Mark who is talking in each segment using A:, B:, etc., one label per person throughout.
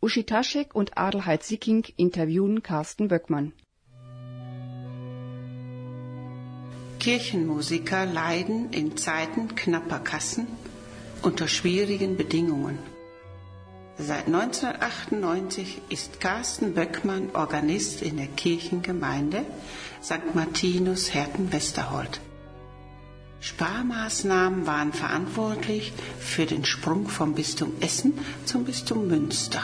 A: Uschi Taschek und Adelheid Sicking interviewen Carsten Böckmann.
B: Kirchenmusiker leiden in Zeiten knapper Kassen unter schwierigen Bedingungen. Seit 1998 ist Carsten Böckmann Organist in der Kirchengemeinde St. Martinus Herten-Westerhold. Sparmaßnahmen waren verantwortlich für den Sprung vom Bistum Essen zum Bistum Münster.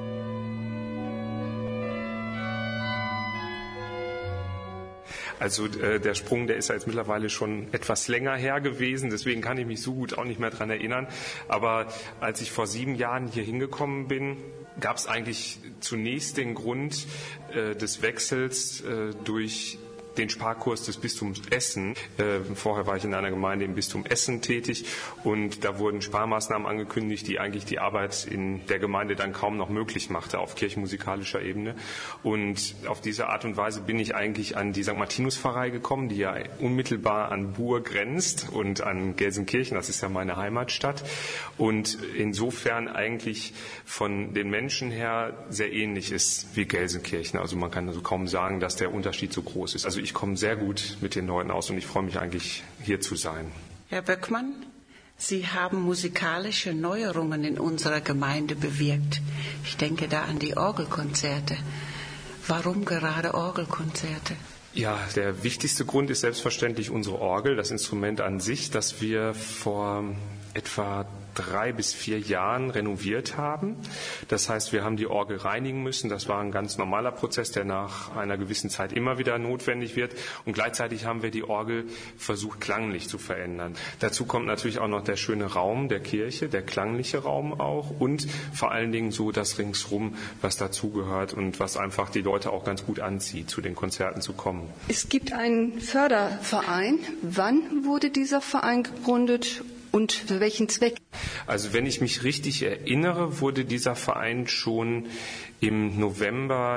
C: Also der Sprung, der ist ja jetzt mittlerweile schon etwas länger her gewesen, deswegen kann ich mich so gut auch nicht mehr dran erinnern. Aber als ich vor 7 Jahren hier hingekommen bin, gab es eigentlich zunächst den Grund des Wechsels durch den Sparkurs des Bistums Essen. Vorher war ich in einer Gemeinde im Bistum Essen tätig und da wurden Sparmaßnahmen angekündigt, die eigentlich die Arbeit in der Gemeinde dann kaum noch möglich machte auf kirchenmusikalischer Ebene. Und auf diese Art und Weise bin ich eigentlich an die St. Martinus-Pfarrei gekommen, die ja unmittelbar an Buhr grenzt und an Gelsenkirchen, das ist ja meine Heimatstadt. Und insofern eigentlich von den Menschen her sehr ähnlich ist wie Gelsenkirchen. Also man kann also kaum sagen, dass der Unterschied so groß ist. Also ich komme sehr gut mit den Leuten aus und ich freue mich eigentlich, hier zu sein.
B: Herr Böckmann, Sie haben musikalische Neuerungen in unserer Gemeinde bewirkt. Ich denke da an die Orgelkonzerte. Warum gerade Orgelkonzerte?
C: Ja, der wichtigste Grund ist selbstverständlich unsere Orgel, das Instrument an sich, das wir vor etwa 3 bis 4 Jahren renoviert haben. Das heißt, wir haben die Orgel reinigen müssen. Das war ein ganz normaler Prozess, der nach einer gewissen Zeit immer wieder notwendig wird. Und gleichzeitig haben wir die Orgel versucht, klanglich zu verändern. Dazu kommt natürlich auch noch der schöne Raum der Kirche, der klangliche Raum auch und vor allen Dingen so das Ringsrum, was dazugehört und was einfach die Leute auch ganz gut anzieht, zu den Konzerten zu kommen.
A: Es gibt einen Förderverein. Wann wurde dieser Verein gegründet? Und für welchen Zweck?
C: Also wenn ich mich richtig erinnere, wurde dieser Verein schon im November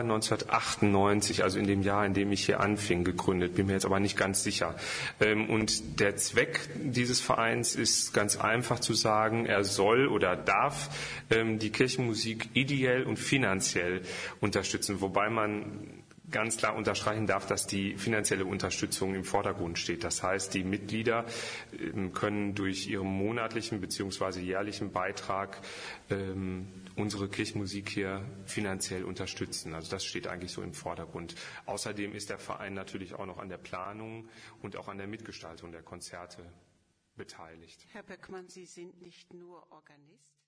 C: 1998, also in dem Jahr, in dem ich hier anfing, gegründet. Bin mir jetzt aber nicht ganz sicher. Und der Zweck dieses Vereins ist ganz einfach zu sagen, er soll oder darf die Kirchenmusik ideell und finanziell unterstützen, wobei man ganz klar unterstreichen darf, dass die finanzielle Unterstützung im Vordergrund steht. Das heißt, die Mitglieder können durch ihren monatlichen bzw. jährlichen Beitrag unsere Kirchenmusik hier finanziell unterstützen. Also das steht eigentlich so im Vordergrund. Außerdem ist der Verein natürlich auch noch an der Planung und auch an der Mitgestaltung der Konzerte beteiligt.
B: Herr Böckmann, Sie sind nicht nur Organist.